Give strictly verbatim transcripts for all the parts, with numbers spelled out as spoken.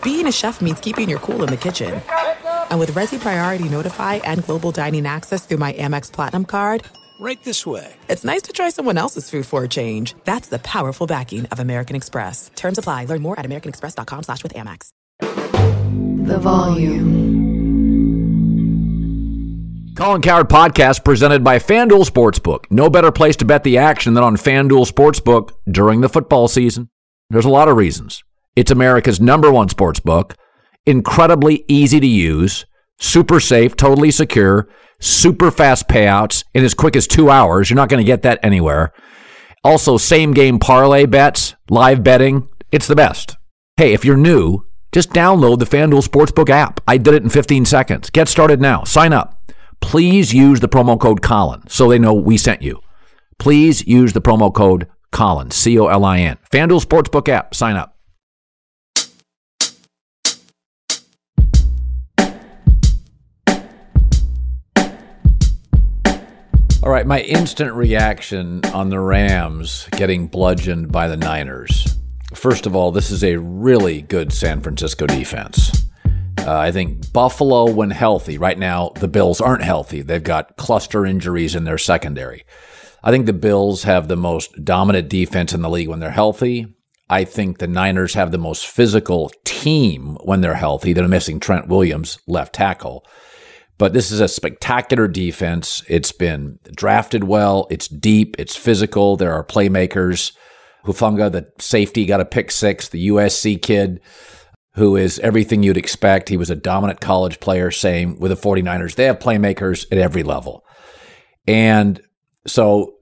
being a chef means keeping your cool in the kitchen. And with Resi Priority Notify and Global Dining Access through my Amex Platinum card, right this way. It's nice to try someone else's food for a change. That's the powerful backing of American Express. Terms apply. Learn more at americanexpress.com slash with Amex. The Volume. Colin Cowherd Podcast presented by FanDuel Sportsbook. No better place to bet the action than on FanDuel Sportsbook during the football season. There's a lot of reasons. It's America's number one sportsbook. Incredibly easy to use. Super safe, totally secure. Super fast payouts in as quick as two hours. You're not going to get that anywhere. Also, same game parlay bets, live betting. It's the best. Hey, if you're new, just download the FanDuel Sportsbook app. I did it in fifteen seconds. Get started now. Sign up. Please use the promo code Colin so they know we sent you. Please use the promo code Colin, C O L I N. FanDuel Sportsbook app. Sign up. All right, my instant reaction on the Rams getting bludgeoned by the Niners. First of all, this is a really good San Francisco defense. Uh, I think Buffalo, when healthy, right now the Bills aren't healthy. They've got cluster injuries in their secondary. I think the Bills have the most dominant defense in the league when they're healthy. I think the Niners have the most physical team when they're healthy. They're missing Trent Williams, left tackle. But this is a spectacular defense. It's been drafted well. It's deep. It's physical. There are playmakers. Hufanga, the safety, got a pick six, the U S C kid, who is everything you'd expect. He was a dominant college player, same with the 49ers. They have playmakers at every level. And so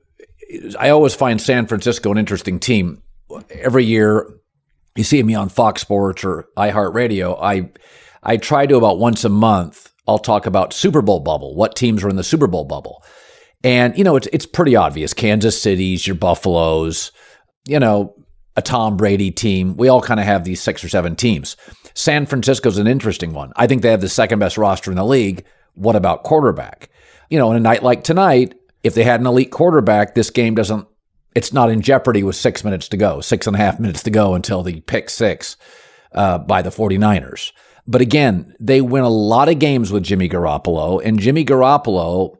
I always find San Francisco an interesting team. Every year, you see me on Fox Sports or iHeartRadio, I I try to about once a month, I'll talk about Super Bowl bubble, what teams are in the Super Bowl bubble. And, you know, it's it's pretty obvious. Kansas City's, your Buffaloes, you know, a Tom Brady team. We all kind of have these six or seven teams. San Francisco's an interesting one. I think they have the second best roster in the league. What about quarterback? You know, in a night like tonight, if they had an elite quarterback, this game doesn't, it's not in jeopardy with six minutes to go, six and a half minutes to go until the pick six uh, by the 49ers. But again, they win a lot of games with Jimmy Garoppolo, and Jimmy Garoppolo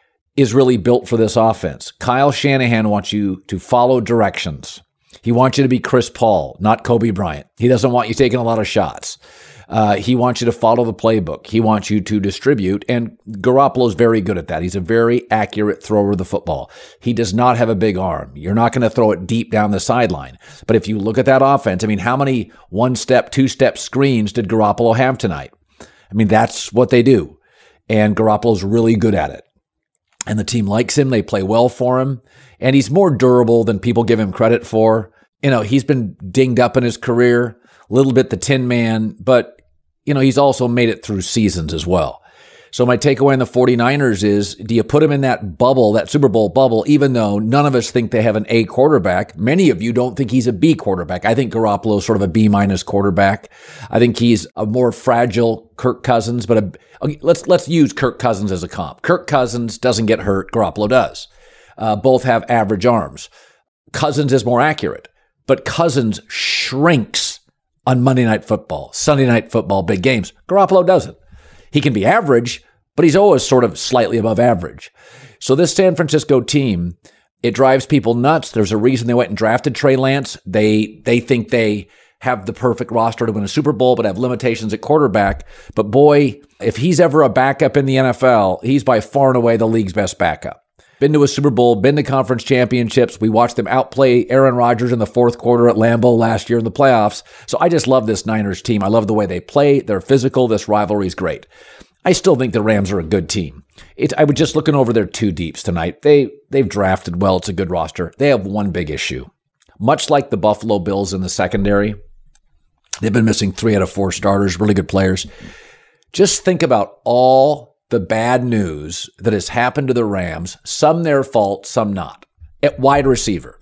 is really built for this offense. Kyle Shanahan wants you to follow directions. He wants you to be Chris Paul, not Kobe Bryant. He doesn't want you taking a lot of shots. Uh, he wants you to follow the playbook. He wants you to distribute, and Garoppolo's very good at that. He's a very accurate thrower of the football. He does not have a big arm. You're not going to throw it deep down the sideline. But if you look at that offense, I mean, how many one-step, two-step screens did Garoppolo have tonight? I mean, that's what they do, and Garoppolo's really good at it. And the team likes him. They play well for him. And he's more durable than people give him credit for. You know, he's been dinged up in his career, a little bit the Tin Man, but, you know, he's also made it through seasons as well. So my takeaway on the 49ers is, do you put him in that bubble, that Super Bowl bubble, even though none of us think they have an A quarterback? Many of you don't think he's a B quarterback. I think Garoppolo is sort of a B-minus quarterback. I think he's a more fragile Kirk Cousins, but a, okay, let's let's use Kirk Cousins as a comp. Kirk Cousins doesn't get hurt. Garoppolo does. Uh, both have average arms. Cousins is more accurate, but Cousins shrinks on Monday Night Football, Sunday Night Football, big games. Garoppolo doesn't. He can be average, but he's always sort of slightly above average. So this San Francisco team, it drives people nuts. There's a reason they went and drafted Trey Lance. They they think they have the perfect roster to win a Super Bowl, but have limitations at quarterback. But boy, if he's ever a backup in the N F L, he's by far and away the league's best backup. Been to a Super Bowl, been to conference championships. We watched them outplay Aaron Rodgers in the fourth quarter at Lambeau last year in the playoffs. So I just love this Niners team. I love the way they play. They're physical. This rivalry is great. I still think the Rams are a good team. It's, I was just looking over their two deeps tonight. They, they've drafted well. It's a good roster. They have one big issue. Much like the Buffalo Bills in the secondary, they've been missing three out of four starters, really good players. Just think about all the bad news that has happened to the Rams, some their fault, some not, at wide receiver.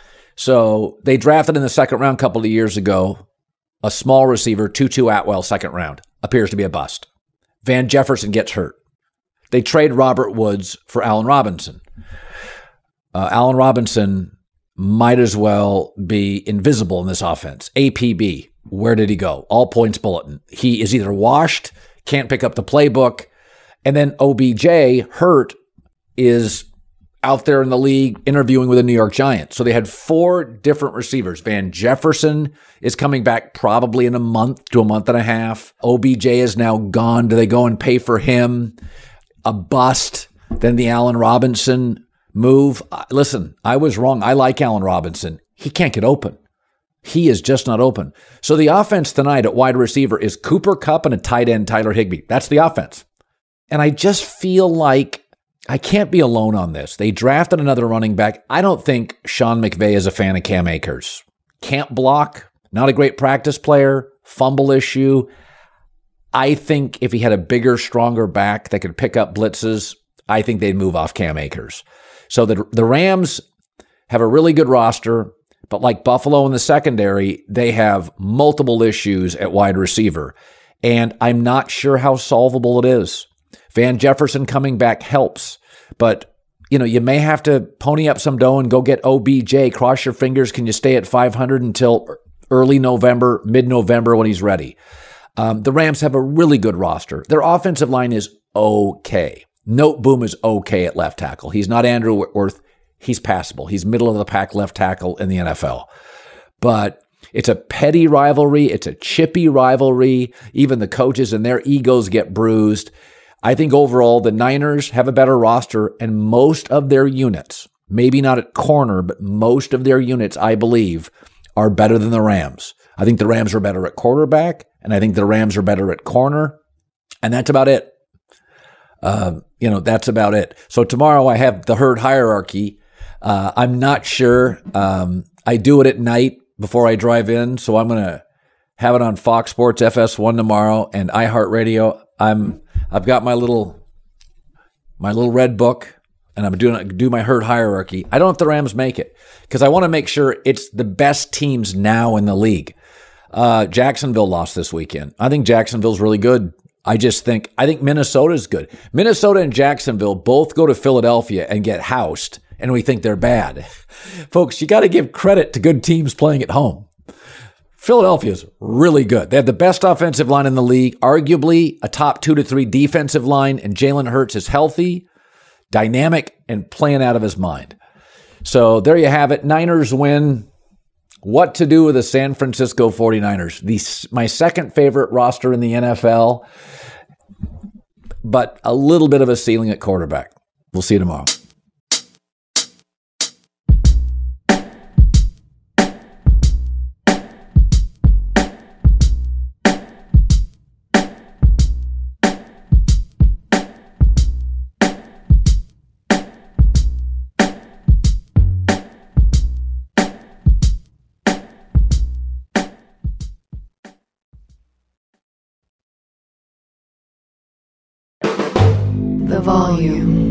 So they drafted in the second round a couple of years ago a small receiver, Tutu Atwell, second round, appears to be a bust. Van Jefferson gets hurt. They trade Robert Woods for Allen Robinson. Uh, Allen Robinson might as well be invisible in this offense. A P B. where did he go? All points bulletin. He is either washed, can't pick up the playbook, and then O B J, hurt, is out there in the league interviewing with the New York Giants. So they had four different receivers. Van Jefferson is coming back probably in a month to a month and a half. O B J is now gone. Do they go and pay for him? A bust. Then the Allen Robinson move. Listen, I was wrong. I like Allen Robinson. He can't get open. He is just not open. So the offense tonight at wide receiver is Cooper Kupp and a tight end, Tyler Higbee. That's the offense. And I just feel like I can't be alone on this. They drafted another running back. I don't think Sean McVay is a fan of Cam Akers. Can't block, not a great practice player, fumble issue. I think if he had a bigger, stronger back that could pick up blitzes, I think they'd move off Cam Akers. So the, the Rams have a really good roster, but like Buffalo in the secondary, they have multiple issues at wide receiver. And I'm not sure how solvable it is. Van Jefferson coming back helps, but you know, you may have to pony up some dough and go get O B J. Cross your fingers. Can you stay at five hundred until early November, mid-November when he's ready? Um, the Rams have a really good roster. Their offensive line is okay. Noteboom is okay at left tackle. He's not Andrew Whitworth. He's passable. He's middle of the pack left tackle in the N F L. But it's a petty rivalry. It's a chippy rivalry. Even the coaches and their egos get bruised. I think overall the Niners have a better roster, and most of their units, maybe not at corner, but most of their units, I believe, are better than the Rams. I think the Rams are better at quarterback, and I think the Rams are better at corner, and that's about it. Uh, you know, that's about it. So tomorrow I have the herd hierarchy. Uh, I'm not sure. Um, I do it at night before I drive in, so I'm going to have it on Fox Sports F S one tomorrow and iHeartRadio. I'm I've got my little my little red book, and I'm doing do my herd hierarchy. I don't know if the Rams make it because I want to make sure it's the best teams now in the league. Uh, Jacksonville lost this weekend. I think Jacksonville's really good. I just think I think Minnesota's good. Minnesota and Jacksonville both go to Philadelphia and get housed, and we think they're bad. Folks, you got to give credit to good teams playing at home. Philadelphia's really good. They have the best offensive line in the league, arguably a top two to three defensive line, and Jalen Hurts is healthy, dynamic, and playing out of his mind. So there you have it. Niners win. What to do with the San Francisco forty-niners? The, my second favorite roster in the N F L, but a little bit of a ceiling at quarterback. We'll see you tomorrow. The volume.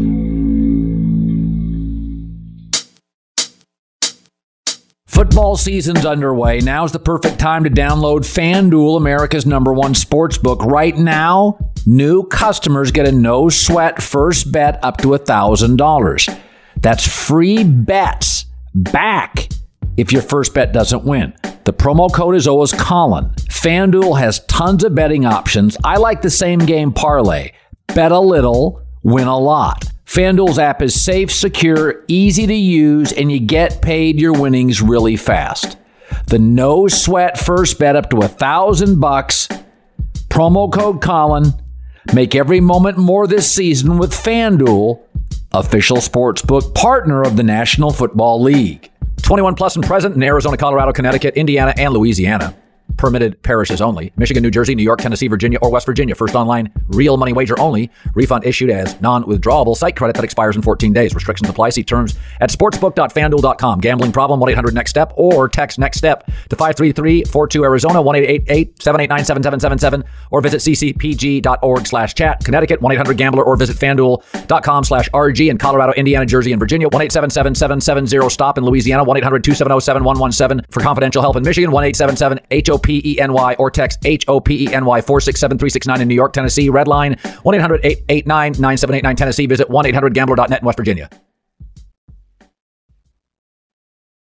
Football season's underway. Now's the perfect time to download FanDuel, America's number one sportsbook. Right now, new customers get a no-sweat first bet up to one thousand dollars. That's free bets back if your first bet doesn't win. The promo code is always Colin. FanDuel has tons of betting options. I like the same game parlay. Bet a little, win a lot. FanDuel's app is safe, secure, easy to use, and you get paid your winnings really fast. The no sweat first bet up to a thousand bucks. Promo code Colin. Make every moment more this season with FanDuel, official sportsbook partner of the National Football League. twenty-one plus and present in Arizona, Colorado, Connecticut, Indiana, and Louisiana. Permitted parishes only. Michigan, New Jersey, New York, Tennessee, Virginia, or West Virginia. First online, real money wager only. Refund issued as non-withdrawable site credit that expires in fourteen days. Restrictions apply. See terms at sportsbook dot fanduel dot com. Gambling problem? one eight hundred next step or text next step to five three three four two Arizona, one eight eight eight seven eight nine seven seven seven seven, or visit c c p g dot org slash chat. Connecticut, one eight hundred gambler, or visit fanduel dot com slash r g. In Colorado, Indiana, Jersey, and Virginia, one eight seven seven seven seven zero stop. In Louisiana, one eight hundred two seven zero seven one one seven. For confidential help in Michigan, one eight seven seven H O P E N Y, or text H O P E N Y four six seven three six nine. In New York, Tennessee, red line one eight hundred eight eight nine nine seven eight nine. Tennessee, visit one eight hundred gambler dot net. In West Virginia.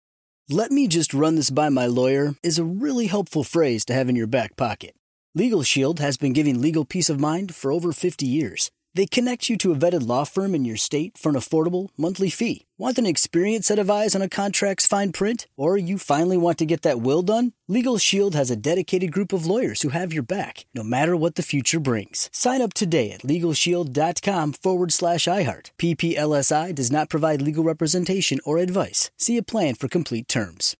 "Let me just run this by my lawyer" is a really helpful phrase to have in your back pocket. Legal Shield has been giving legal peace of mind for over fifty years. They connect you to a vetted law firm in your state for an affordable monthly fee. Want an experienced set of eyes on a contract's fine print? Or you finally want to get that will done? Legal Shield has a dedicated group of lawyers who have your back, no matter what the future brings. Sign up today at LegalShield.com forward slash iHeart. P P L S I does not provide legal representation or advice. See a plan for complete terms.